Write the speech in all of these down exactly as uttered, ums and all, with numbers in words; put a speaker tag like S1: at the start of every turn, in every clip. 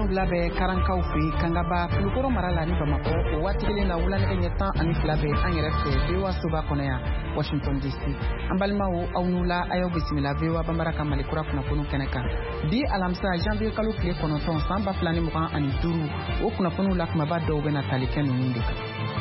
S1: bila bɛ karankaw fɛ kangaba kulukɔrɔ mara la ni bamakɔ o waati kelen na wulani ɲɛ tan ani fila bɛ an yɛrɛ fɛ VOA soba kɔnɔ yan Washington D C. An balimaw aw n'u la a y'aw bisimila VOA Bambara ka Malikura kunnafoni kɛnɛ kan. Bi alamisa janvier kalo tile kɔnɔntɔn san ba fila ni mugan ani duuru o kunnafoniw la kumaba dɔw bɛna tali kɛ ninnu de kan.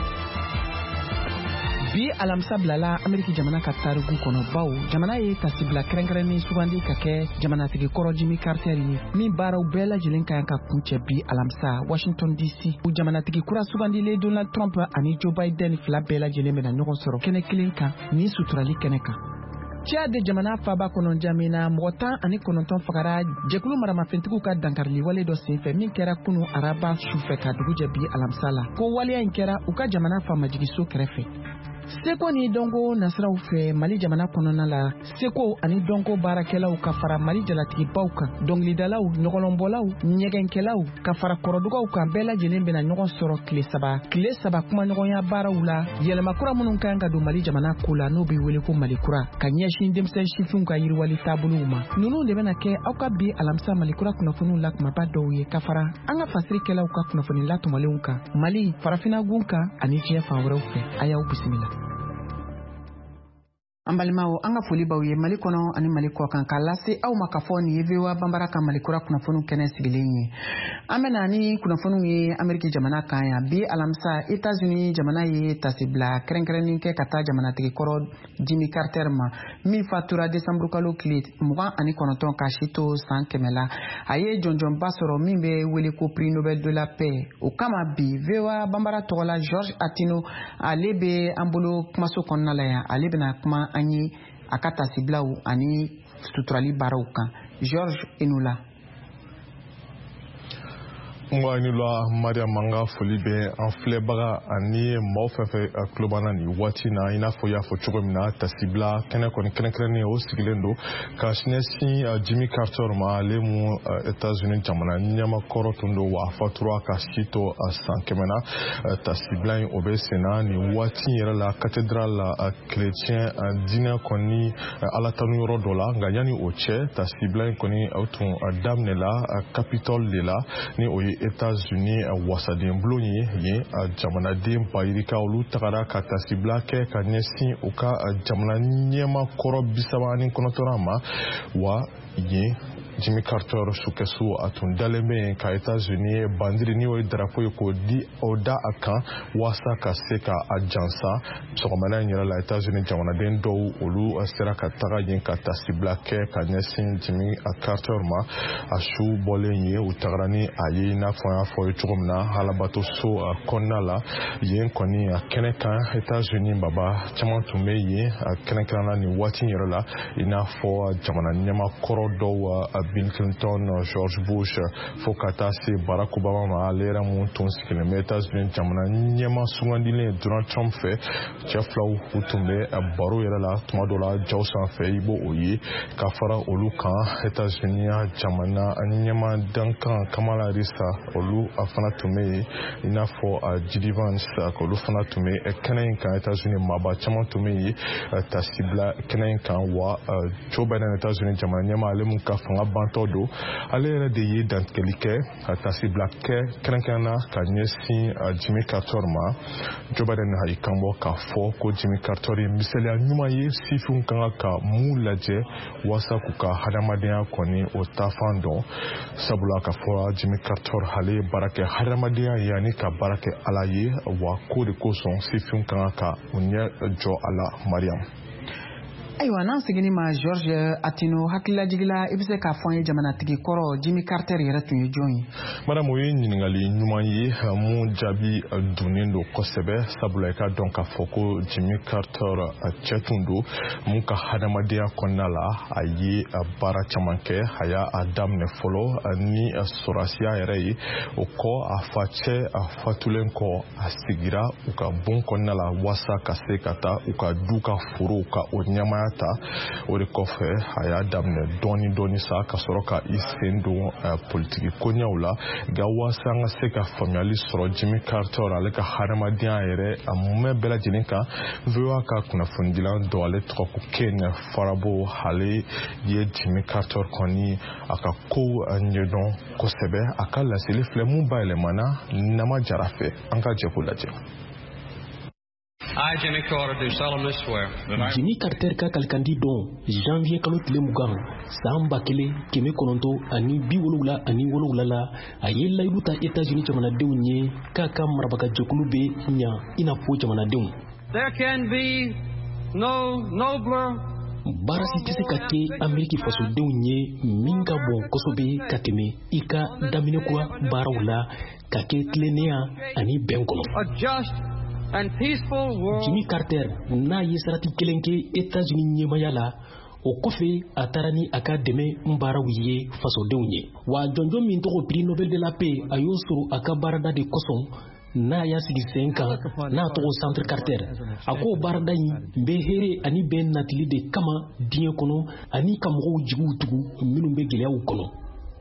S1: Bi alamisa bilala Ameriki jamana ka tariku kɔnɔ baw jamana ye tasibila kɛrɛnkɛrɛnnen sugandi ka kɛ jamanatigi kɔrɔ Jimmy Carter ye min baaraw bɛɛ lajɛlen ka ka kuncɛ bi alamisa Washington D C. U jamanatigi kura sugandilen Donald Trump ani Joe Biden fila bɛɛ lajɛlen bɛna ɲɔgɔn sɔrɔ kɛnɛ kelen kan ni suturali kɛnɛ kan. Cɛ de jamana faba kɔnɔ jamina mɔgɔ tan ani kɔnɔntɔn fagara jɛkulu maramafɛntigiw ka dankarili wale dɔ senfɛ min kɛra kunu araba sufɛ ka dugu jɛ bi alamisa la ko waleya in kɛra u ka jamana famajigiso kɛrɛfɛ. Seko ni dongo nasiraw fɛ Mali jamana kɔnɔna la seko ani dongo baarakɛlaw ka fara Mali jalatigibaw kan dɔnkilidalaw ɲɔgɔlɔnbɔlaw ɲɛgɛnkɛlaw ka fara kɔrɔdugaw kan bɛɛ lajɛlen bɛna ɲɔgɔn sɔrɔ tile saba tile saba kumaɲɔgɔnya baaraw la yɛlɛmakura minnu kan ka don Mali jamana ko la n'o bɛ wele ko Malikura ka ɲɛsin denmisɛn sifinw ka yiriwali taabolow ma ninnu de bɛna kɛ aw ka bi alamisa Malikura kunnafoniw la kumaba dɔw ye ka fara an ka fasirikɛlaw ka kunnafoni latɔmɔlenw kan Mali farafinagun kan ani diɲɛ fan wɛrɛw fɛ a y'aw bisimila. An balimaw an ka foli baw ye Mali kɔnɔ ani Mali kɔ kan k'a lase aw ma ka fɔ nin ye VOA Bambara ka Malikura kunnafoniw kɛnɛ sigilen ye. An bɛna ni kunnafoniw ye Ameriki jamana kan yan bi alamisa Etats-Unis jamana ye tasibila kɛrɛnkɛrɛnnen kɛ ka taa jamanatigi kɔrɔ Jimmy Carter ma min fatura décembre kalo tile mugan ani kɔnɔntɔn ka si to san kɛmɛ la. A ye jɔnjɔnba sɔrɔ min bɛ wele ko Prix Nobel de la Paix. O kama bi VOA Bambara tɔgɔla George Atino ale bɛ an bolo kumaso kɔnɔna la yan ale bɛna kuma an ye a ka tasiblaw ani suturali baaraw kan. George Enula.
S2: Mwanila Maria Manga foli be an filɛbaga ani maaw fɛn fɛn tulo b'an na nin waati na i n'a fɔ y'a fɔ cogo min na tasibila kɛnɛ kɔni kɛrɛnkɛrɛnnen o sigilen don ka ɲɛsin Jimmy Carter ma ale mun Etats-Unis jamana ɲɛmakɔrɔ tun don wa a fatura ka si to san kɛmɛ na tasibila in o bɛ senna nin waati yɛrɛ la cathédrale la chrétien diinɛ kɔni alatanu yɔrɔ dɔ la nka yanni o cɛ tasibila in kɔni o tun daminɛla Capitole de la ni o ye Etats-Unis wasaden bulon ye yen jamanaden bayirika olu tagara ka tasibila kɛ ka ɲɛsin u ka jamana ɲɛmakɔrɔ bisaba ani kɔnɔntɔnna ma wa yen Jimmy Carter sukɛso a tun dalen bɛ yen ka Etats-Unis bandiri ni o ye drapeau ye k'o di o da a kan walasa ka se ka a jansa sɔgɔmada in yɛrɛ la Etats-Unis jamanaden dɔw olu sera ka taga yen ka tasibila kɛ ka ɲɛsin Jimmy Carter ma a su bɔlen ye u tagara ni a ye i n'a fɔ an y'a fɔ ye cogo min na halabato so kɔnɔna la yen kɔni a kɛnɛ kan Etats-Unis baba caman tun bɛ yen a kɛnɛ kan na nin waati in yɛrɛ la i n'a fɔ jamana ɲɛmakɔrɔ dɔw Bill Clinton, George Bush, fo ka taa se Barack Obama ma ale yɛrɛ mun tun sigilen bɛ Etats-Unis jamana ɲɛma sugandilen Donald Trump fɛ cɛ filaw u tun bɛ baro yɛrɛ la tuma dɔ la jaw sanfɛ i b'o o ye ka fara olu kan Etats-Unis jamana ɲɛma dankan Kamala Harris olu a fana tun bɛ yen i n'a fɔ J D Vance olu fana tun bɛ kɛnɛ in kan Etats-Unis maaba caman tun bɛ yen tasibila kɛnɛ in kan wa Joe Biden Etats-Unis jamana ɲɛma ale mun ka fanga bantɔ don ale yɛrɛ de ye dantigɛli kɛ ka tasibila kɛ kɛrɛnkɛrɛn na ka ɲɛsin Jimmy Carter ma Joe Biden a y'i kanbɔ k'a fɔ ko Jimmy Carter ye misaliya ɲuman ye sifinw kan ka mun lajɛ walasa k'u ka hadamadenya kɔni o taafan dɔn sabula ka fɔ Jimmy Carter ale ye baara kɛ hadamadenya ye ani ka baara kɛ Ala ye wa ko de kosɔn sifinw kan ka u ɲɛ jɔ a la Mariam.
S1: Ayiwa n'an seginni ma George Atino hakililajigila i bɛ se k'a fɔ an ye jamanatigi kɔrɔ Jimmy Carter yɛrɛ tun ye jɔn ye.
S2: Madame o ye ɲininkali ɲuman ye mun jaabi dunnen don kosɛbɛ sabula i ka dɔn k'a fɔ ko Jimmy Carter cɛ tun don mun ka hadamadenya kɔnɔna la a ye baara caman kɛ a y'a daminɛ fɔlɔ ni sɔrɔsiya yɛrɛ ye o kɔ a facɛ a fatulen kɔ a sigira u ka bon kɔnɔna la walasa ka se ka taa u ka du ka foro ka o ɲɛmaya y'a ta o de kɔfɛ a y'a daminɛ dɔɔni dɔɔni sa ka sɔrɔ ka i sen don politiki koɲɛw la nka waasa an ka se ka faamuyali sɔrɔ Jimmy Carter ale ka hadamadenya yɛrɛ a mumɛ bɛɛ lajɛlen kan V O A ka kunnafonidilan dɔ ale tɔgɔ ko Ken Farabo ale ye Jimmy Carter kɔni a ka kow ɲɛdɔn kosɛbɛ a ka laseli filɛ mun bayɛlɛmana Nama Jara fɛ an ka jɛ k'o lajɛ.
S3: I, Jimmy Carter, do solemnly swear.
S4: Jimmy Carter ka kalikandi don janvier kalo tile mugan san ba kelen kɛmɛ kɔnɔntɔn ani bi wolonwula ani wolonwula la a ye layidu ta États-Unis jamanadenw ye k'a ka marabagajɛkulu bɛ ɲa i n'a fɔ jamanadenw.
S3: There can be no nobler.
S4: Baara si tɛ se ka kɛ Ameriki fasodenw ye min ka bon kosɛbɛ ka tɛmɛ i ka daminɛ kura baaraw la ka kɛ tilennenya ani bɛn kɔnɔ.
S3: A just and peaceful world.
S4: Jimmy Carter n'a ye sarati kelen kɛ États-Unis ɲɛmaya la o kɔfɛ a taara ni a ka dɛmɛ baaraw ye fasodenw ye wa jɔnjɔn min tɔgɔ prix Nobel de la paix a y'o sɔrɔ a ka baarada de kosɔn n'a y'a sigi sen kan n'a tɔgɔ Centre Carter a ko baarada in bɛ hɛrɛ ani bɛn natili de kama diɲɛ kɔnɔ ani ka mɔgɔw jigiw tugu minnu bɛ gɛlɛyaw kɔnɔ.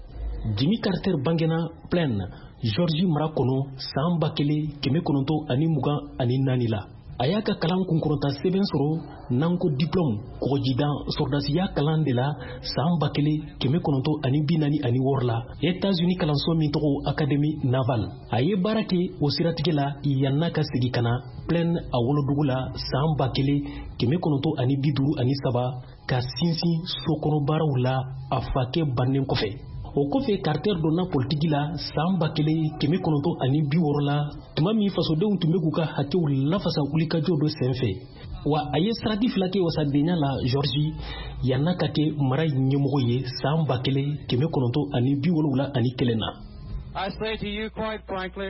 S4: Jimmy Carter bangena Plaine Georgie mara kɔnɔ san ba kelen kɛmɛ kɔnɔntɔn ani mugan ani naani la a y'a ka kalan kunkɔrɔta sɛbɛn sɔrɔ n'an ko diplôme kɔgɔjidan sɔrdasiya kalan de la san ba kelen kɛmɛ kɔnɔntɔn ani bi naani ani wɔɔrɔ la États-Unis kalanso min tɔgɔ Académie Navale a ye baara kɛ o siratigɛ la yan n'a ka segin ka na Plaine a wolodugu la san ba kelen kɛmɛ kɔnɔntɔn ani bi duuru ani saba ka sinsin sokɔnɔ baaraw la a fakɛ bannen kɔfɛ. O kɔfɛ Carter donna politiki la san ba kelen kɛmɛ kɔnɔntɔn ani bi wɔɔrɔ la tuma min fasodenw tun bɛ k'u ka hakɛw lafasa wulikajɔ dɔ senfɛ wa a ye sarati fila kɛ wasadenya la Georgie yan n'a ka kɛ mara ɲɛmɔgɔ ye san ba kelen kɛmɛ kɔnɔntɔn ani bi wolonwula ani kelen na.
S3: I say to you quite frankly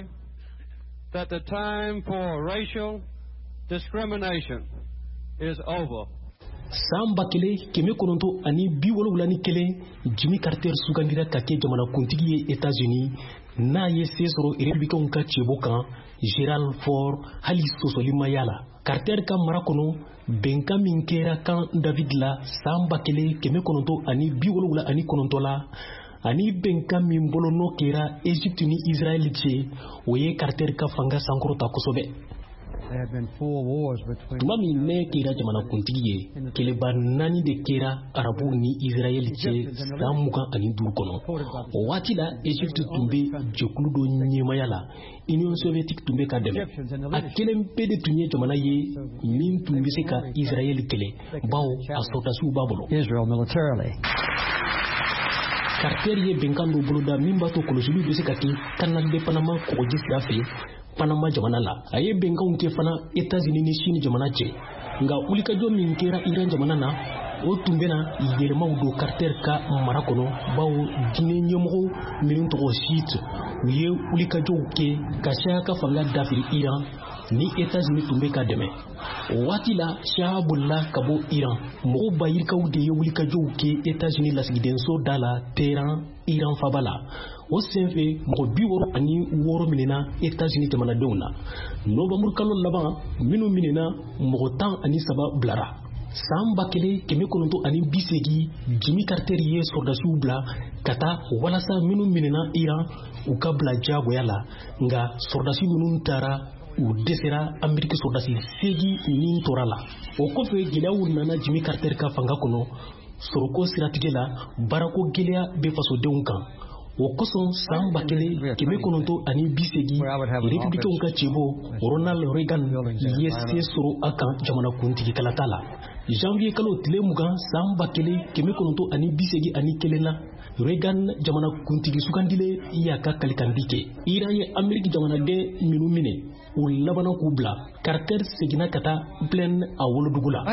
S3: that the time for racial discrimination is over.
S4: San ba kelen kɛmɛ kɔnɔntɔn ani bi wolonwula ni kelen Jimmy Carter sugandira ka kɛ jamanakuntigi ye États-Unis n'a ye se sɔrɔ républicainw ka cɛbɔ kan Gerald Ford hali sɔsɔlimaya la. Carter ka mara kɔnɔ bɛnkan min kɛra kan David la san ba kelen kɛmɛ kɔnɔntɔn ani bi wolonwula ani kɔnɔntɔn la ani bɛnkan min bolonɔ kɛra Egypte ni Israel cɛ o ye Carter ka fanga sankɔrɔta kosɛbɛ. Tuma min ne kɛra jamanakuntigi ye kɛlɛba naani de kɛra arabu ni Israel cɛ san mugan ani duuru kɔnɔ o waati la Egypte tun bɛ jɛkulu dɔ ɲɛmaya la Union soviétique tun bɛ ka dɛmɛ a kelen bɛɛ de tun ye jamana ye min tun bɛ se ka Israel kɛlɛ bawo a sɔrdasiw b'a bolo. Carter ye bɛnkan dɔ boloda min b'a to kɔlɔsiliw bɛ se ka kɛ Canal de Panama kɔgɔji sira fɛ Panama jamana la a ye bɛnkanw kɛ fana États-Unis ni Chine jamana cɛ nka wulikajɔ min kɛra Iran jamana na o tun bɛna yɛlɛmaw don Carter ka mara kɔnɔ bawo diinɛ ɲɛmɔgɔ minnu tɔgɔ Shiite u ye wulikajɔw kɛ ka Shah ka fanga dafiri Iran ni États-Unis tun bɛ ka dɛmɛ o waati la Shah bolila ka bɔ Iran mɔgɔw bayirikaw de ye wulikajɔw kɛ États-Unis lasigidenso da la Tehran Iran faba la o senfɛ mɔgɔ bi wɔɔrɔ ani wɔɔrɔ minɛna États-Unis jamanadenw na Novembre kalo laban minnu minɛna mɔgɔ tan ani saba bilara san ba kelen kɛmɛ kɔnɔntɔn ani bi seegin Jimmy Carter ye sɔrdasiw bila ka taa walasa minnu minɛna Iran u ka bila jagoya la nka sɔrdasi minnu taara u dɛsɛra Ameriki sɔrdasi seegin min tora la o kɔfɛ gɛlɛyaw nana Jimmy Carter ka fanga kɔnɔ sɔrɔko siratigɛ la baarako gɛlɛya bɛ fasodenw kan o kosɔn san ba kelen kɛmɛ kɔnɔntɔn ani bi seegin républicainw ka cɛbɔ Ronald Reagan ye se sɔrɔ a kan jamanakuntigi kalata la janvier kalo tile mugan san ba kelen kɛmɛ kɔnɔntɔn ani bi seegin ani kelen na Reagan jamanakuntigi sugandile y'a ka kalikandi kɛ Iran ye Ameriki jamanaden minnu minɛ u labana k'u bila Carter seginna ka taa Plaine a wolodugu la.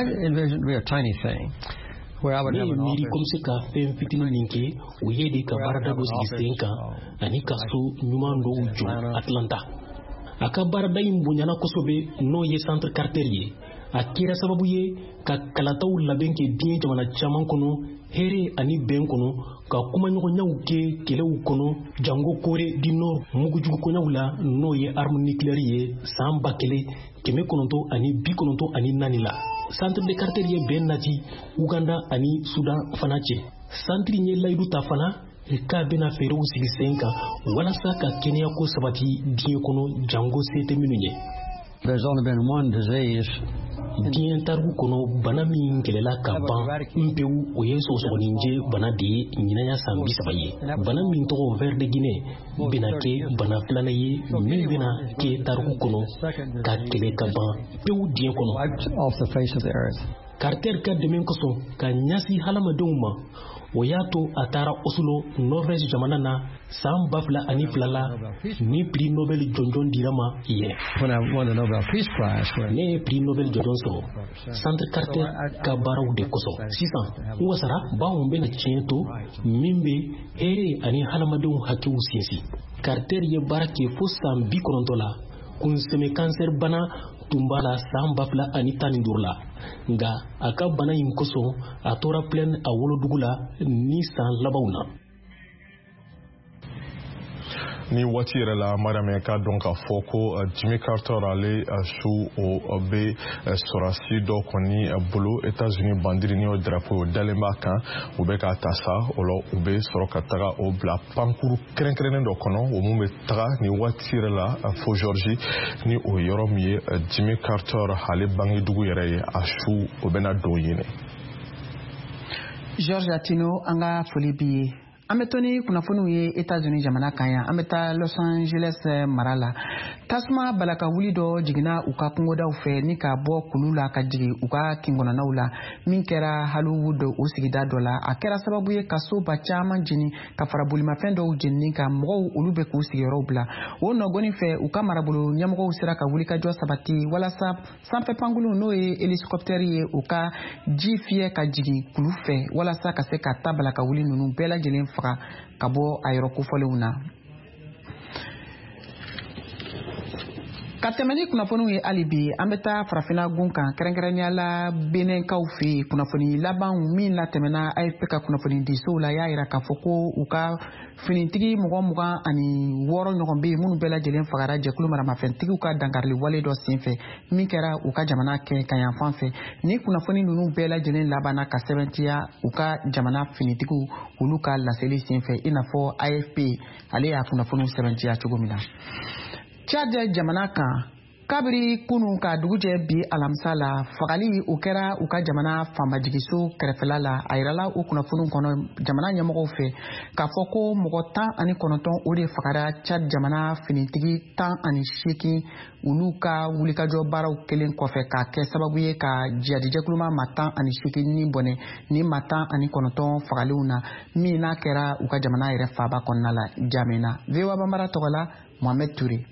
S4: Ne ye miiri comme se ka fɛn fitinin min kɛ o ye de ka baarada dɔ sigi sen kan ani ka so ɲuman dɔw jɔ Atlanta a ka baarada in bonyana kosɛbɛ n'o ye Centre Carter ye a kɛra sababu ye ka kalataw labɛn kɛ diɲɛ jamana caman kɔnɔ here ani ben kono ka kuma ɲɔgɔnyaw kɛ kɛlɛw kɔnɔ jango kore du nord mugujugukoɲaw la n'o ye arme nucléaire ye san ba kelen kɛmɛ kɔnɔntɔn ani bi kɔnɔntɔn ani naani la centre de quartier ye bɛn nati Uganda ani Sudan fana cɛ centre ye layidu ta fana k'a bɛna fɛɛrɛw sigi sen kan walasa ka kɛnɛyako sabati diɲɛ kɔnɔ jango se tɛ minnu ye.
S5: There's only been one disease.
S4: Diɲɛ tariku kɔnɔ bana min kɛlɛla ka ban npewu o ye sɔgɔsɔgɔninjɛ bana de ye ɲinaya san bi saba ye bana min tɔgɔ ver de Guinée bɛna kɛ bana filanan ye min bɛna kɛ tariku kɔnɔ ka kɛlɛ ka ban pewu diɲɛ kɔnɔ. Carter ka dɛmɛ kosɔn ka ɲasi hadamadenw ma o y'a to a taara Oslo Norvège jamana na san ba fila ani fila la ni prix Nobel jɔnjɔn dira ma ye. Ne ye prix Nobel jɔnjɔn sɔrɔ centre Carter ka baaraw de kosɔn sisan n wasara bawo bɛna tiɲɛ to min bɛ hɛrɛ ani hadamadenw hakɛw sinsin. Carter ye baara kɛ fo san bi kɔnɔntɔn la kunsɛmɛ cancer bana tun b'a la san ba fila ani tan ni duuru la nka a ka bana in kosɔn a tora plaine a wolodugu la ni san labanw na.
S2: Ni waati yɛrɛ la Mariam k'a dɔn k'a fɔ ko Jimmy Carter ale su o bɛ sɔrɔsi dɔ kɔni bolo États-Unis bandiri ni o drapeau dalen b'a kan u bɛ k'a ta sa o la u bɛ sɔrɔ ka taga o bila pankuru kɛrɛnkɛrɛnnen dɔ kɔnɔ o mun bɛ taga ni waati yɛrɛ la fo Georgie ni o yɔrɔ min ye Jimmy Carter ale bangedugu yɛrɛ ye a su o bɛna don yen.
S1: George Atino an ka foli b'i ye. An bɛ to ni kunnafoniw ye États-Unis jamana kan yan an bɛ taa Los Angeles mara la tasuma balaka wuli dɔ jiginna u ka kungodaw fɛ ni ka bɔ kulu la ka jigin u ka kingɔnɔnaw la min kɛra Hollywood o sigida dɔ la a kɛra sababu ye ka soba caman jeni ka fara bolimafɛn dɔw jenini ka mɔgɔw olu bɛ k'u sigiyɔrɔw bila o nɔgɔni fɛ u ka marabolo ɲɛmɔgɔw sera ka wuli ka jɔ sabati walasa sanfɛ pankulu n'o ye hélicoptère ye u ka ji fiyɛ ka jigin kulu fɛ walasa ka se ka ta balaka wuli ninnu bɛɛ lajɛlen faga ka bɔ a yɔrɔ kofɔlenw na. Ka tɛmɛ ni kunnafoniw ye hali bi an bɛ taa farafina gun kan kɛrɛnkɛrɛnnenya la Benenkaw fɛ yen kunnafoni laban min latɛmɛna A F P ka kunnafoni disow la y'a jira k'a fɔ ko u ka finitigi mɔgɔ mugan ani wɔɔrɔ ɲɔgɔn bɛ yen minnu bɛɛ lajɛlen fagara jɛkulu maramafɛntigiw ka dankarili wale dɔ senfɛ min kɛra u ka jamana kɛ ka yan fan fɛ ni kunnafoni ninnu bɛɛ lajɛlen labanna ka sɛbɛntiya u ka jamana finitigiw olu ka laseli senfɛ i n'a fɔ A F P ale y'a kunnafoniw sɛbɛntiya cogo min na. Tchad jamana kan kabiri kunu ka dugujɛ bi alamisa la fagali o kɛra u ka jamana fanbajigiso kɛrɛfɛla la a yirala o kunnafoniw kɔnɔ jamana ɲɛmɔgɔw fɛ k'a fɔ ko mɔgɔ tan ani kɔnɔntɔn o de fagara Tchad jamana finitigi tan ani seegin olu ka wulikajɔ baaraw kelen kɔfɛ k'a kɛ sababu ye ka jihadijɛkuluma ma tan ani seegin ni bɔnɛ ni ma tan ani kɔnɔntɔn fagalenw na min n'a kɛra u ka jamana yɛrɛ faaba kɔnɔna la Jamena. V O A Bambara tɔgɔ la Mohamed Touré.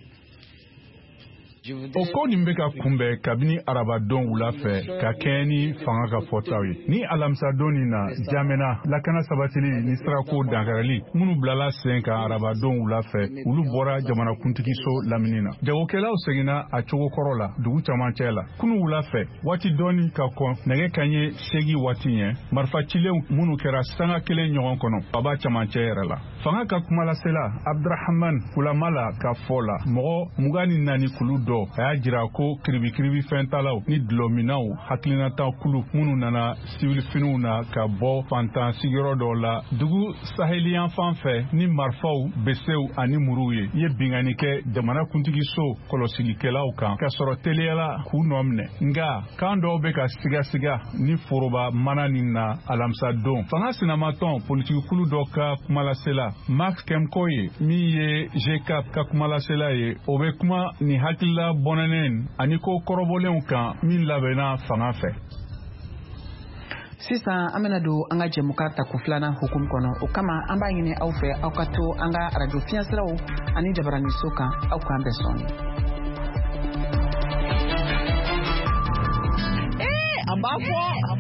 S6: O ko nin bɛ ka kunbɛn kabini arabadon wula fɛ ka kɛɲɛ ni fanga ka fɔtaw ye ni alamisadon nin na Jamena lakana sabatili ni sirako dankarali minnu bilala sen ka arabadon wula fɛ olu bɔra jamanakuntigiso lamini na jagokɛlaw seginna a cogo kɔrɔ la dugu camancɛ la kunu wula fɛ waati dɔɔni ka kɔn nɛgɛ kanɲɛ segi waati ɲɛ marifacilenw minnu kɛra sanga kelen ɲɔgɔn kɔnɔ baba camancɛ yɛrɛ la fanga ka kumalasela Abdrahaman Kulamala ka fɔ la mɔgɔ mugan ni naani kulu dɔ a y'a jira ko kiribikiribi fɛntalaw ni dulɔminaw hakilinata kulu minnu nana sivilifiniw na ka bɔ fantan sigiyɔrɔ dɔw la dugu saheliyan fan fɛ ni marifaw besew ani muruw ye ye bingani kɛ jamanakuntigiso kɔlɔsilikɛlaw kan ka sɔrɔ teliyala k'u nɔ minɛ nga kan dɔw bɛ ka sigasiga ni foroba mana nin na alamisa don fanga sinamatɔn politikikulu dɔ ka kumalasela Max Kemkoye min ye G quatre ka kumalasela ye o bɛ kuma ni hakilila bɔnɛnen ani ko kɔrɔbɔlenw kan min labɛnna fanga fɛ.
S1: Sisan an bɛna don an ka jɛmukan ta ko filanan hukumu kɔnɔ o kama an b'a ɲini aw fɛ aw ka to an ka radio fiɲɛsiraw ani jabaraniso kan aw k'an bɛɛ sɔn.
S7: Ee a b'a fɔ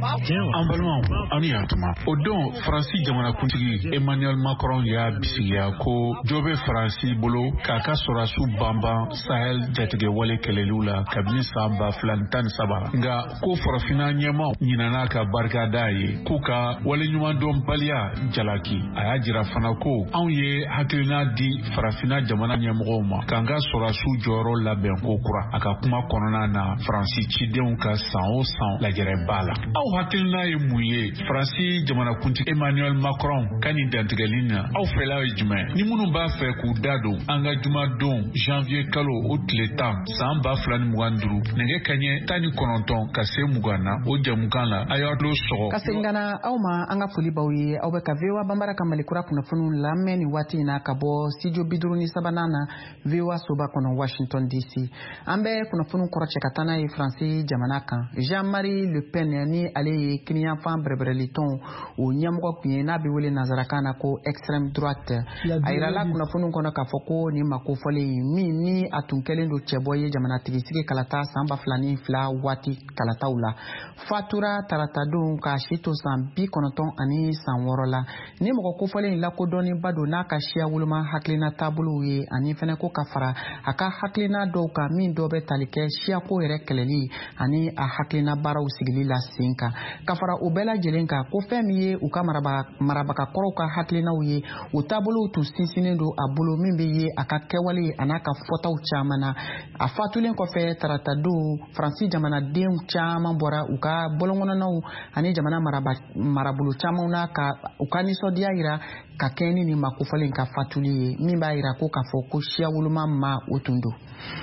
S7: An balimaw aw ni yantuma o don Faransi jamana kuntigi Emmanuel Macron y'a bisigiya ko jo bɛ Faransi bolo k'a ka sɔrɔdasiw banban Sahel jatigɛ wale kɛlɛliw la kabini san ba fila ni tan ni saba nka ko farafinna ɲɛmaw ɲinana ka barikada ye k'u ka waleɲumandɔnbaliya jalaki a y'a jira fana ko anw ye hakilina di farafinna jamana ɲɛmɔgɔw ma k'an ka sɔrɔdasiw jɔyɔrɔ labɛn ko kura a ka kuma kɔnɔna na Faransi cidenw ka san o san lajɛrɛ b'a la aw hakilina ye mun ye Faransi jamanakuntigi Emmanuel Macron ka nin dantigɛli na aw fɛla ye jumɛn ni minnu b'a fɛ k'u da don an ka jumadon janvier kalo o tile tan san ba fila ni mugan duuru nɛgɛ kaɲɛ tan ni kɔnɔntɔn ka se mugan na o jamukan la a y'a tulo sɔgɔ
S1: ka segin ka na aw ma an ka foli b'aw ye aw bɛ ka V O A Banbara ka Malikura kunnafoniw lamɛn ni waati in na ka bɔ studio bi duuru ni sabanan na V O A soba kɔnɔ Washington D C an bɛ kunnafoniw kɔrɔcɛ ka taa n'a ye Faransi jamana kan Jean-Marie Le Pen ni ale ye kiniyanfan bɛrɛbɛrɛlitɔn o ɲɛmɔgɔ tun ye n'a bɛ wele nanzarakan na ko extrême droite a yirala kunnafoniw kɔnɔ k'a fɔ ko nin makofɔlen min ni a tun kɛlen don cɛbɔ ye jamanatigitigi kalata san ba fila ni fila waati kalataw la fatura taratadenw ka si to san bi kɔnɔntɔn ani san wɔɔrɔ la ni mɔgɔ kofɔlen lakodɔnnenba don n'a ka siya woloma hakilina taabolow ye ani fɛnɛ ko ka fara a ka hakilina dɔw kan min dɔw bɛ tali kɛ siyako yɛrɛ kɛlɛli ani a hakilina baaraw sigili la sen kan ka fara o bɛɛ lajɛlen kan ko fɛn min ye u ka marabagakɔrɔw ka hakilinaw ye u taabolow tun sinsinnen don a bolo min bɛ ye a ka kɛwale a n'a ka fɔtaw caman na a fatulen kɔfɛ taratadenw Faransi jamanadenw caman bɔra u ka bɔlɔnkɔnɔnaw ani jamana marabolo caman na ka u ka nisɔndiya yira ka kɛ ni nin makofɔlen ka fatuli ye min b'a yira ko k'a fɔ ko siya woloma ma o tun don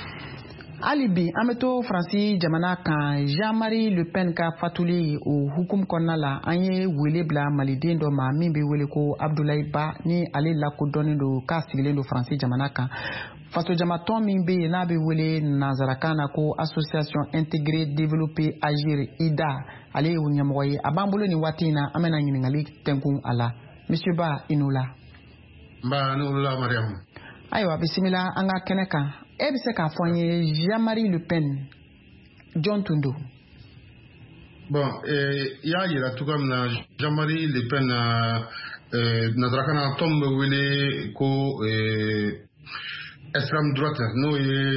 S1: hali bi an bɛ to Faransi jamana kan Jean-Marie Le Pen ka fatuli o hukumu kɔnɔna la an ye wele bila maliden dɔ ma min bɛ wele ko Abdoulaye Ba ni ale lakodɔnnen don k'a sigilen don Faransi jamana kan fasojamatɔn min bɛ yen n'a bɛ wele nanzarakan na ko Association Intégrée Développée Agir I D A ale ye o ɲɛmɔgɔ ye a b'an bolo nin waati in na an bɛna ɲininkali tɛnkun a la Monsieur Ba i n'o la.
S8: N b'a n'o la Mariam.
S1: Ayiwa bisimila an ka kɛnɛ kan e bɛ se k'a fɔ an ye Jean-Marie Le Pen jɔn tun don.
S8: Bon i y'a yira cogoya min na Jean-Marie Le Pen nanzarakan na tɔn bɛ wele ko extrême droite n'o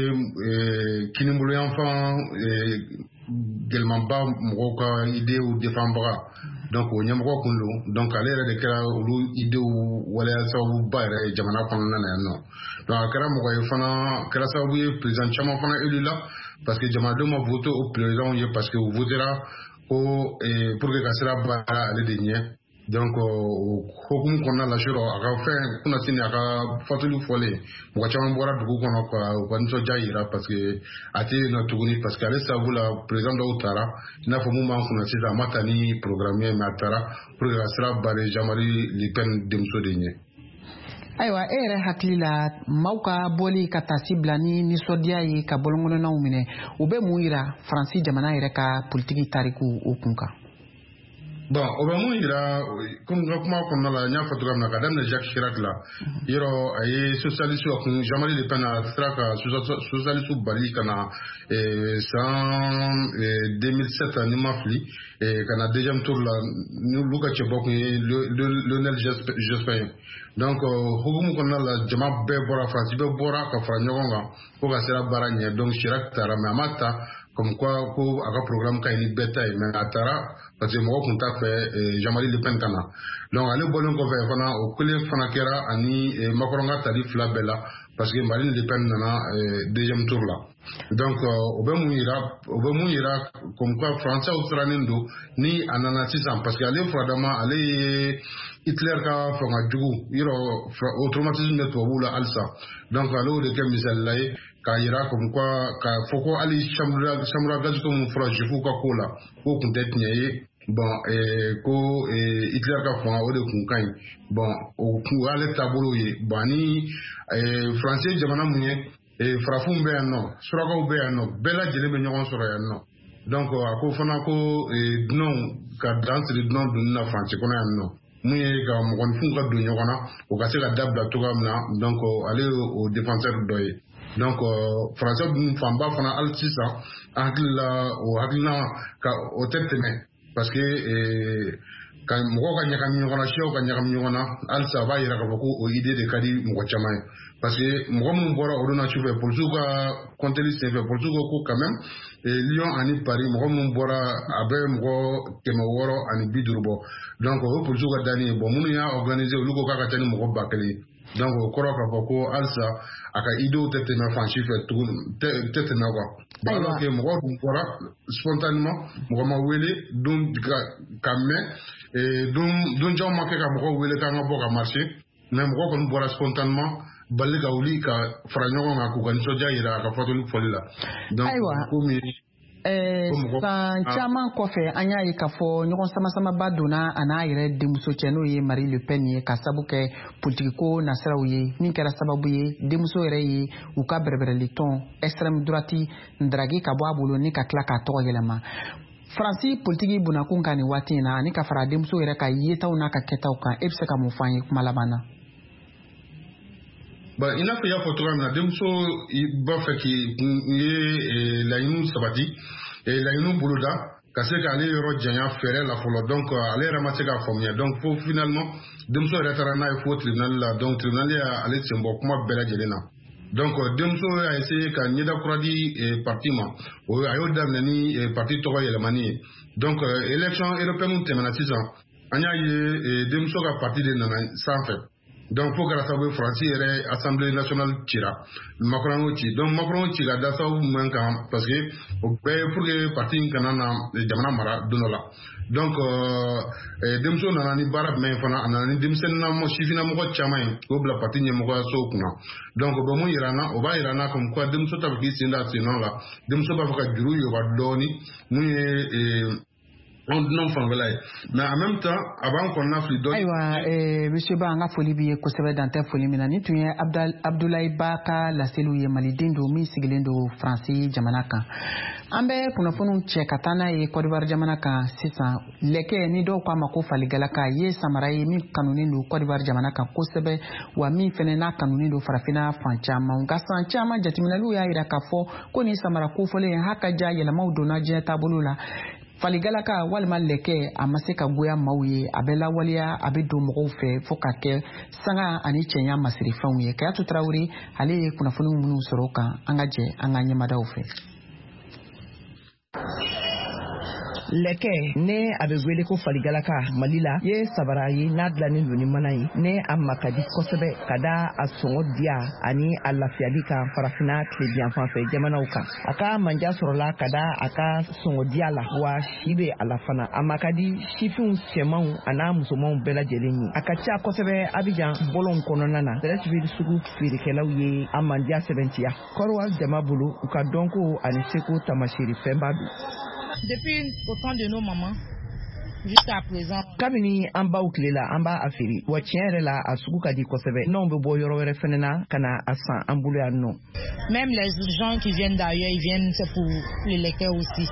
S8: ye kiniboloyanfan gɛlɛmanba mɔgɔw ka idew défendbaga donc o ɲɛmɔgɔ kun don donc ale yɛrɛ de kɛra olu idew waleya sababuba yɛrɛ jamana kɔnɔna na yan nɔ donc a kɛra mɔgɔ ye fana kɛra sababu ye président caman fana élu la parce que jamanadenw ma voté o président ye parce que o votera ko pour que ka sira baara ale de ɲɛ donc o hokumu kɔnɔna la sɔrɔ a ka fɛn kunnasini a ka fatuli fɔlen mɔgɔ caman bɔra dugu kɔnɔ ka u ka nisɔndiya yira parce que a tɛ yen nɔ tuguni parce que ale sababu la président dɔw taara i n'a fɔ mun b'an kunna sisan a ma ta ni programme ye mais a taara pour que ka sira bari Jean-Marie Le Pen denmuso de ɲɛ.
S1: Ayiwa e yɛrɛ hakili la maaw ka bɔli ka taasi bila ni nisɔndiya ye ka bɔlɔnkɔnɔnaw minɛ u bɛ mun yira Faransi jamana yɛrɛ ka politiki tariku o kun kan.
S8: Bon o bɛ mun yira komi n ka kuma kɔnɔna la n y'a fɔ cogoya min na ka daminɛ Jacques Chirac la yɔrɔ a ye socialiste kun Jean-Marie Le Pen a sera ka socialiste bali ka na san deux mille sept ni ma fili ka na deuxième tour la n'olu ka cɛbɔ kun ye Lionel Jospin donc hukumu kɔnɔna la jama bɛɛ bɔra Faransi bɛɛ bɔra ka fara ɲɔgɔn kan ko ka sira baara ɲɛ donc Chirac taara mais a ma ta comme quoi ko a ka programme ka ɲi ni bɛɛ ta ye mais a taara parce que mɔgɔ kun t'a fɛ Jean-Marie Le Pen ka na donc ale bɔlen kɔfɛ fana o kelen fana kɛra ani Macron ka tali fila bɛɛ la parce que Marine Le Pen nana deuxième tour la donc o bɛ mun yira o bɛ mun yira comme quoi Français sirannen don ni a nana sisan parce que ale furadama ale ye Hitler ka fanga jugu yɔrɔ o traumatisme bɛ tubabuw la halisa donc ale y'o de kɛ misali la ye k'a yira comme quoi k'a fɔ ko hali chambre à gaz min fɔra jufuw ka ko la k'o kun tɛ tiɲɛ ye bon ko Hitler ka fanga o de kun ka ɲi bon o kun y'ale taabolo ye bon ani Faransi jamana mun ye farafinw bɛ yan nɔ surakaw bɛ yan nɔ bɛɛ lajɛlen bɛ ɲɔgɔn sɔrɔ yan nɔ donc a ko fana ko dunanw ka dan siri dunan dunni na Faransi kɔnɔ yan nɔ mun ye ka mɔgɔninfinw ka don ɲɔgɔn na o ka se ka dabila cogoya min na donc ale o défenseur dɔ ye donc Faransi dun fanba fana hali sisan hakili la o hakilina ka o tɛ tɛmɛ parce que quand mɔgɔ ka ɲagami ɲɔgɔn na siyaw ka ɲagami ɲɔgɔn na halisa a b'a yira k'a fɔ ko o idée de ka di mɔgɔ caman ye parce que mɔgɔ minnu bɔra olu na sufɛ polisiw ka compteli senfɛ polisiw ko ko quand même Lyon ani Paris mɔgɔ minnu bɔra a bɛ mɔgɔ kɛmɛ wɔɔrɔ ani bi duuru bɔ donc o ye polisiw ka danni ye bon minnu y'a organisé olu ko k'a ka ca ni mɔgɔ ba kelen donc o kɔrɔ k'a fɔ ko halisa a ka idéw tɛ tɛmɛ fan si fɛ tuguni tɛ tɛmɛ quoi alors que mɔgɔ dun bɔra spontanément mɔgɔ ma wele don ka mɛn donjanw ma kɛ ka mɔgɔw wele k'an ka bɔ ka marché mais mɔgɔ kɔni bɔra spontanément bali ka wuli ka fara ɲɔgɔn kan k'u ka nisɔndiya yira a ka fɔtoli fɔli la donc komi
S1: san caman kɔfɛ an y'a ye k'a fɔ ɲɔgɔn samasamaba donna a n'a yɛrɛ denmuso cɛ n'o ye Marie Le Pen ye ka sabu kɛ politikiko nasiraw ye min kɛra sababu ye denmuso yɛrɛ ye u ka bɛrɛbɛrɛli tɔn extrême droite ndaraki ka bɔ a bolo ni ka tila k'a tɔgɔ yɛlɛma Faransi politiki bunakun ka nin waati in na ani ka fara denmuso yɛrɛ ka yetaw n'a ka kɛtaw kan e bɛ se ka mun fɔ an ye kuma laban na
S8: Bah, il n'a pas fait photo comme Demso il va faire qui est la inou sabati et la inou bouloda parce qu'aller yoro janya faire la follow donc aller ramasser la famille donc pour finalement Demso retarana il faut tribunal là donc tribunal a aller sembo kuma bela jelena donc Demso a essayé ka nyeda kuradi parti ma o ayo damnani parti to ya mani donc élection européenne temana six ans anya ye Demso ka parti de nana sans fait donc pour que la savoir français et assemblée nationale tira Macron ci donc Macron ci la dasa manque parce que pour que parti kanana jamana mara donola donc euh demso nana ni barab men fana anani demsen na mo sifina mo chama ko bla parti nyemo ko so kuna donc bo mo irana o ba irana comme quoi demso tabki sinda sinon là demso ba ka juru yo ba doni mu on non fangolay mais en même temps avant qu'on a fait d'autres
S1: aywa eh monsieur ba nga foli bi ko sebe dante foli mina ni tun ye Abdal Abdoulaye Baka la selu ye maliden do mi sigilen do France jamana kan ambe kuna funu che katana ye Côte d'Ivoire jamana kan sisan leke ni do kwa mako faligala ka ye samara ye mi kanuni do Côte d'Ivoire jamana kan ko sebe wa mi fene na kanuni do farafina fanchama nga sanchama jatiminalu ya ira kafo ko ni samara ko fole haka ja yela maudona je tabulula Faligalaka walima leke a ma se ka goya maaw ye a bɛ lawaleya a bɛ don mɔgɔw fɛ fo ka kɛ sanga ani cɛnya masirifɛnw ye Kayatu Tarawele ale ye kunnafoni minnu sɔrɔ kan an ka jɛ an ka ɲɛmadaw fɛ
S9: lɛkɛ ne a bɛ wele ko faligalaka Mali la ye sabara ye n'a dilannen don ni mana ye ne a ma ka di kosɛbɛ ka da a sɔngɔ diya ani a lafiyali kan farafina tilebiyan fan fɛ jamanaw kan a ka manja sɔrɔla ka da a ka sɔngɔ diya la wa si bɛ a la fana a ma ka di sifinw cɛmanw a n'a musomanw bɛɛ lajɛlen ye a ka ca kosɛbɛ Abidjan bɔlɔn kɔnɔna na Bɛrɛsibiri sugu feerekɛlaw ye a mandiya sɛbɛntiya Kɔrɔwari jama bolo u ka dɔnko ani seko tamasiri fɛnba don
S10: Depuis au temps de nos mamans jusqu'à présent
S9: kabini an baw tile la an b'a a feere wa tiɲɛ yɛrɛ la a sugu ka di kosɛbɛ n'anw bɛ bɔ yɔrɔ wɛrɛ fɛnɛ na ka na a san an bolo yan nɔ
S10: même les gens qui viennent d'ailleurs ils viennent c'est pour les lecteurs aussi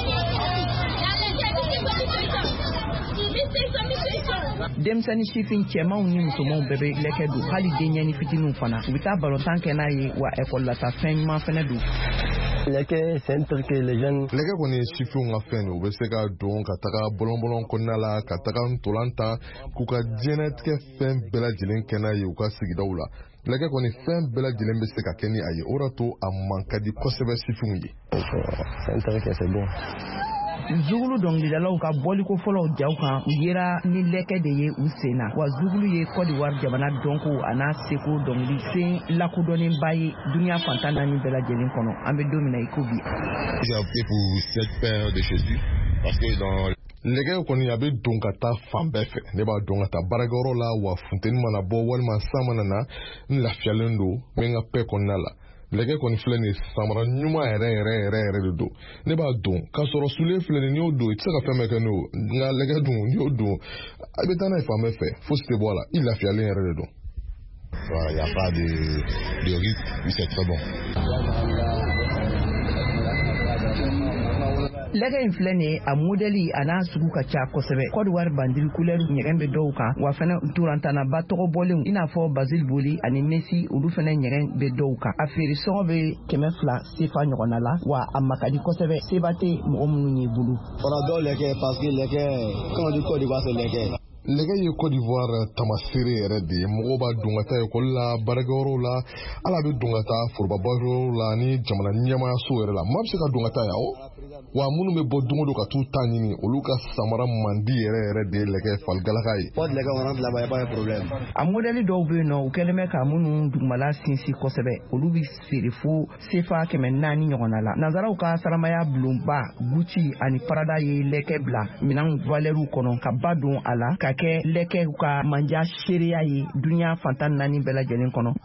S9: denmisɛnnin sifin cɛmanw ni musomanw bɛɛ bɛ lɛkɛ don hali denɲɛni fitininw fana u bɛ taa balontan kɛ n'a ye wa ekɔli la taa fɛn ɲuman fɛnɛ don
S11: lɛkɛ c'est un truc que les jeunes
S2: lɛkɛ kɔni ye sifinw ka fɛn u bɛ se ka don ka taga bɔlɔn-bɔlɔn kɔnɔna la ka taga ntolan ta k'u ka diɲɛnatigɛ fɛn bɛɛ lajɛlen kɛ n'a ye u ka sigidaw la lɛkɛ kɔni fɛn bɛɛ lajɛlen bɛ se ka kɛ ni a ye o de to a man ka di kosɛbɛ sifinw ye
S11: c'est un truc que c'est bon
S9: Zugulu dɔnkilidalaw ka bɔliko fɔlɔw jaw kan u yera ni lɛkɛ de ye u sen na wa Zugulu ye Côte d'Ivoire jamana dɔnko a n'a seko dɔnkili sen lakodɔnnenba ye duniya fantan naani bɛɛ lajɛlen kɔnɔ an bɛ don min na i ko bi.
S12: J'ai opté pour cette paire de chaussures parce que dans
S2: lɛkɛ kɔni a bɛ don ka taa fan bɛɛ fɛ ne b'a don ka taa baarakɛyɔrɔ la wa funteni mana bɔ walima san mana na n lafiyalen don n bɛ n ka paix kɔnɔna la lɛkɛ kɔni filɛ nin samara ɲuman yɛrɛ yɛrɛ yɛrɛ yɛrɛ de don ne b'a don k'a sɔrɔ sulen filɛ nin n'i y'o don i tɛ se ka fɛn bɛɛ kɛ n'o nka lɛkɛ dun n'i y'o don a bɛ taa n'a ye fan bɛɛ fɛ fosi tɛ bɔ a la i lafiyalen yɛrɛ de don.
S12: Il n'y a pas de, de risque, oui c'est très bon.
S9: lɛgɛ in filɛ nin ye a modɛli a n'a sugu ka ca kosɛbɛ. Côte d'Ivoire bandiri couleur ɲɛgɛn bɛ dɔw kan wa fɛnɛ ntolantanaba tɔgɔ bɔlenw i n'a fɔ Basile Boli ani Messi olu fɛnɛ ɲɛgɛn bɛ dɔw kan. A feere sɔngɔ bɛ kɛmɛ fila sefa ɲɔgɔnna la wa a makadi kosɛbɛ. Seba tɛ mɔgɔ minnu ye bolo.
S11: Fana dɔw lɛgɛ parce que lɛgɛ quand on dit Côte d'Ivoire c'est lɛgɛ.
S2: Lɛgɛ ye Côte d'Ivoire tamasere yɛrɛ de ye. Mɔgɔw b'a dun ka taa ekɔli la, baarakɛyɔrɔw la, ala bɛ dun ka taa forobabaaraw la ni jamana ɲɛmaayaso yɛrɛ la. Maa bɛ se ka dun ka taa yan o. Wa minnu bɛ bɔ don o don ka t'u ta ɲini olu ka samara mandi yɛrɛ yɛrɛ de ye lɛgɛ faligalaka ye.
S11: Pɔti lɛgɛ wɔrɔn fila b'a ye problème.
S9: A modèle dɔw bɛ yen nɔ u kɛlen bɛ ka minnu dugumala sinsin kosɛbɛ olu bɛ feere fo sefa kɛmɛ naani ɲɔgɔnna la. Nanzaraw ka saramaya bulonba Gucci ani Prada ye lɛgɛ bila minɛn valeurs kɔnɔ ka ba don a la ka kɛ lɛgɛ ka manja seereya ye dunuya fantan naani bɛɛ lajɛlen kɔnɔ.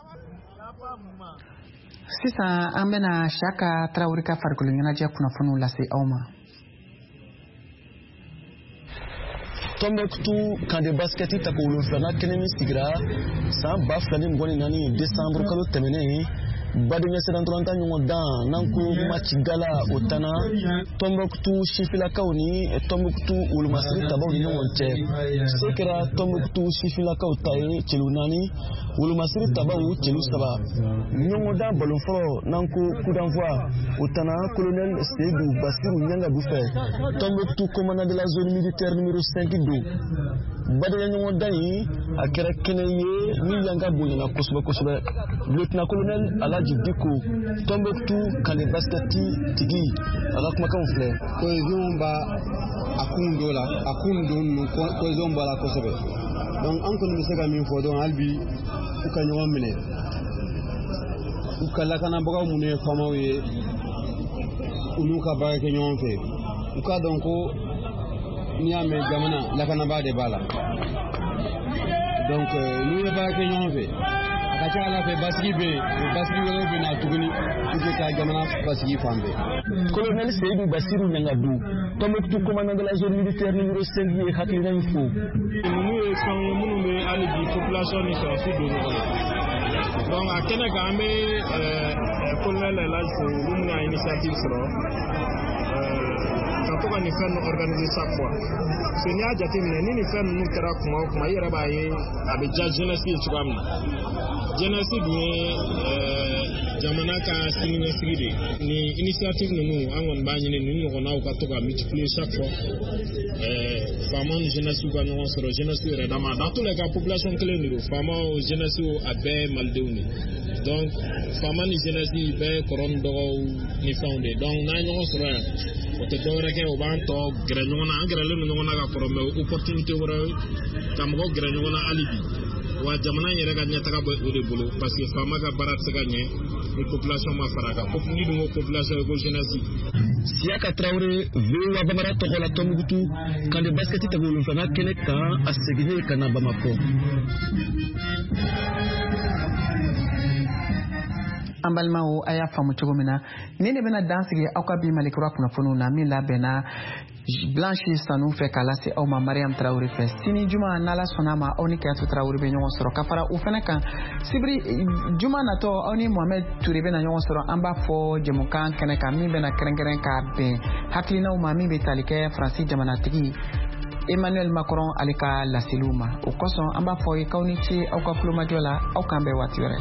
S1: Sisan an bɛna Saka Traoré ka farikolo ɲɛnajɛ kunnafoniw lase aw ma.
S13: Tombouctou kan de basket ta ko wolonfilana kɛnɛ min sigira san ba fila ni mugan ni naani décembre kalo tɛmɛnen badenkɛ sɛbɛntolantan ɲɔgɔn dan n'an ko match gala o tana Tombouctou sifilakaw ni Tombouctou wolomasiri tabaw ni ɲɔgɔn cɛ se kɛra Tombouctou sifilakaw ta ye cɛlu naani wolomasiri tabaw cɛlu saba ɲɔgɔn dan balon fɔlɔ n'an ko coup d'envoi o tana colonel Seydou Bassirou Niangabou fɛ Tombouctou commandant de la zone militaire numéro cinq do badenkɛ ɲɔgɔn dan in a kɛra kɛnɛ ye min yanga bonyana kosɛbɛ kosɛbɛ lieutenant colonel Alaji Diko Tombouctou kan de basket tigi a ka kumakanw filɛ.
S14: Cohésion ba a kun dɔ la a kun dɔ ninnu cohésion b'a la kosɛbɛ donc an kɔni bɛ se ka min fɔ donc hali bi u ka ɲɔgɔn minɛ u ka lakanabagaw minnu ye faamaw ye olu ka baara kɛ ɲɔgɔn fɛ u k'a dɔn ko n'i y'a mɛn jamana lakanabaa de b'a la donc n'u ye baara kɛ ɲɔgɔn fɛ a ka ca ala fɛ basigi bɛ yen basigi wɛrɛw bɛ na tuguni pour que ka jamana basigi fan bɛɛ.
S13: Colonel Seydou Bassirou Niangabou Tombouctou commandant de la zone militaire numéro cinq ye hakilina in fo.
S15: Ninnu ye fɛnw ye minnu bɛ hali bi population ni sɔrɔsiw don ɲɔgɔn na donc a kɛnɛ kan an bɛ colonel Elhaji fo olu minnu y'a initiative sɔrɔ ka to ka nin fɛn ninnu organiser chaque fois parce que n'i y'a jateminɛ ni nin fɛn ninnu kɛra kuma o kuma i yɛrɛ b'a ye a bɛ diya jeunesse ye cogoya min na jeunesse dun ye jamana ka siniɲɛsigi de ni initiative ninnu an kɔni b'a ɲini ninnu ɲɔgɔnnaw ka to ka multiplier chaque fois faamaw ni jeunesse ka ɲɔgɔn sɔrɔ jeunesse yɛrɛ dama dans tous les cas population kelen de don faamaw jeunesse a bɛɛ ye malidenw de donc faama ni jeunesse bɛɛ ye kɔrɔ ni dɔgɔw ni fɛnw de donc n'an ye ɲɔgɔn sɔrɔ yan o tɛ dɔwɛrɛ kɛ o b'an tɔ gɛrɛ ɲɔgɔn na an gɛrɛlen don ɲɔgɔn na ka kɔrɔ mais opportunité wɛrɛ ka mɔgɔw gɛrɛ ɲɔgɔn na hali bi wa jamana yɛrɛ ka ɲɛtaga bɛ o de bolo parce que faama ka baara tɛ se ka ɲɛ ni population ma fara kan ni dun ko population ko jeunesse.
S13: Siaka Traoré V O A Bamara tɔgɔ la Tombouctou kan de basket ta wolonfilana kɛnɛ kan a seginnen ka na Bamako.
S1: An balimaw a y'a faamu cogo min na ni ne bɛna dan sigi aw ka bi Malikura kunnafoniw na min labɛnna Blanche Sanu fɛ k'a lase aw ma Mariam Traoré fɛ sini juma n'Ala sɔnna ma aw ni Kayatu Traoré bɛ ɲɔgɔn sɔrɔ ka fara o fana kan sibiri juma natɔ aw ni Mohamed Touré bɛna ɲɔgɔn sɔrɔ an b'a fɔ jɛmukan kɛnɛ kan min bɛna kɛrɛnkɛrɛn ka bɛn hakilinaw ma min bɛ tali kɛ Faransi jamanatigi Emmanuel Macron ale ka laseliw ma o kosɔn an b'a fɔ ye k'aw ni ce aw ka kulomajɔ la aw k'an bɛn waati wɛrɛ.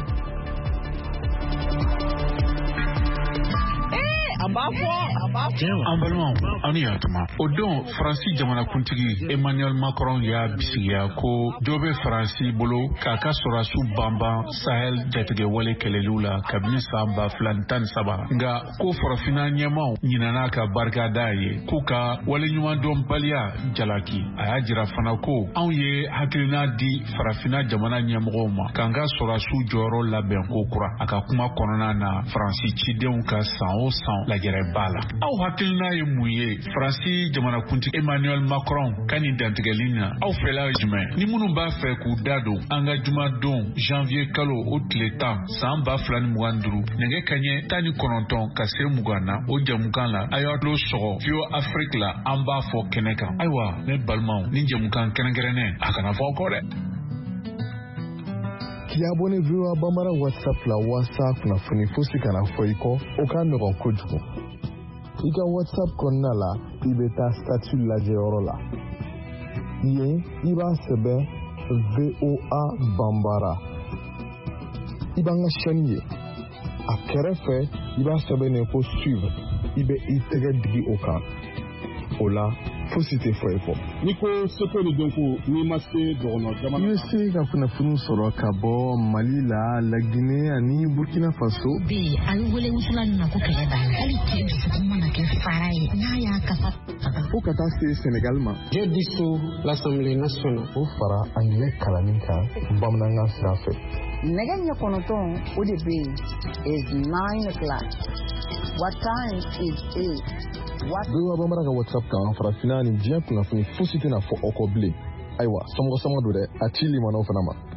S7: An balimaw aw ni yatuma o don Faransi jamanakuntigi Emmanuel Macron y'a bisigiya ko dɔ bɛ Faransi bolo k'a ka sɔrɔdasiw banban Sahel jatigɛ wale kɛlɛliw la kabini san ba fila ni tan ni saba nka ko farafinna ɲɛmaw ɲinana ka barika d'a ye k'u ka waleɲumandɔnbaliya jalaki a y'a jira fana ko anw ye hakilina di farafinna jamana ɲɛmɔgɔw ma k'an ka sɔrɔdasiw jɔyɔrɔ labɛn ko kura a ka kuma kɔnɔna na Faransi cidenw ka san o san lajɛrɛ b'a la. Aw hakilina ye mun ye Faransi jamanakuntigi Emmanuel Macron ka nin dantigɛli na aw fɛla ye jumɛn ni minnu b'a fɛ k'u da don an ka jumadon janvier kalo o tile tan san ba fila ni mugan duuru nɛgɛ kaɲɛ tan ni kɔnɔntɔn ka se mugan na o jɛmukan la a y'a tulo sɔgɔ V O A Afrique la an b'a fɔ kɛnɛ kan ayiwa ne balimaw ni jɛmukan kɛrɛnkɛrɛnnen a kana fɔ aw kɔ dɛ.
S2: K'i abonné V O A Bambara WhatsApp la walasa kunnafoni fosi kana fɔ i kɔ o ka nɔgɔn kojugu. i ka WhatsApp kɔnɔna la i bɛ taa statut lajɛyɔrɔ la yen i b'a sɛbɛn V O A Bambara i b'an ka chaîne ye a kɛrɛfɛ i b'a sɛbɛn ne ko suivre i bɛ i tɛgɛ digi o kan o la fosi tɛ fɔ i fɔ
S16: n'i ko seko de don ko n'i ma se dɔgɔnɔ jamana
S2: i bɛ se ka kunnafoni sɔrɔ ka bɔ Mali la Laginɛ ani Burkina Faso
S17: bi a bɛ wele wusula na ko kɛlɛ banna hali cɛ dusukun mana kɛ fara ye n'a y'a kafa
S2: fo ka taa se Sénégal ma
S18: je dissout l'Assemblée nationale
S2: o fara anglais kalanni kan bamanankan sira fɛ
S19: nɛgɛ ɲɛ kɔnɔntɔn o de bɛ yen is nine o'clock what time is eight
S2: Bewa Bambara ka WhatsApp kan farafina ni diɲɛ kunnafoni fosi tɛna fɔ aw kɔ bilen ayiwa sɔmɔgɔ sama don dɛ a ci limanaw fana ma